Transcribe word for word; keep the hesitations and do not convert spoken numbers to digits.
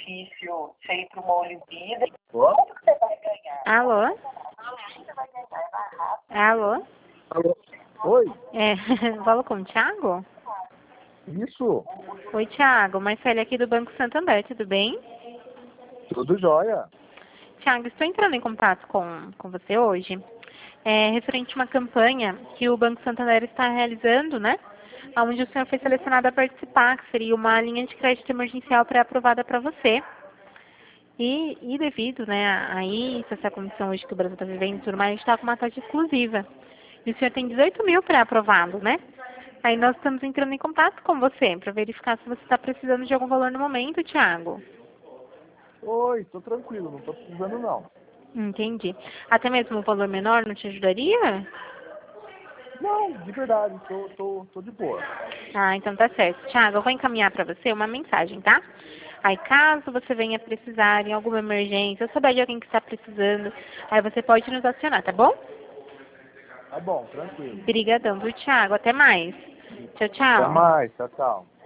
difícil você ir para uma Olimpíada. Quanto que você vai ganhar? Alô? Você vai ganhar na raça. Alô? Alô? Oi? É, falo com o Thiago? Isso? Oi, Thiago. Marcele aqui do Banco Santander, tudo bem? Tudo jóia? Thiago, estou entrando em contato com, com você hoje, é, referente a uma campanha que o Banco Santander está realizando, né? Onde o senhor foi selecionado a participar, que seria uma linha de crédito emergencial pré-aprovada para você. E, e devido, né, a isso, essa condição hoje que o Brasil está vivendo e tudo mais, a gente está com uma taxa exclusiva. E o senhor tem dezoito mil pré-aprovado, né? Aí nós estamos entrando em contato com você para verificar se você está precisando de algum valor no momento, Thiago. Oi, tô tranquilo, não tô precisando não. Entendi. Até mesmo um valor menor não te ajudaria? Não, de verdade, tô, tô, tô de boa. Ah, então tá certo. Thiago, eu vou encaminhar para você uma mensagem, tá? Aí caso você venha precisar em alguma emergência, ou souber de alguém que está precisando, aí você pode nos acionar, tá bom? Tá bom, tranquilo. Obrigadão, viu, Thiago? Até mais. Tchau, Até tchau. mais, tchau, tchau.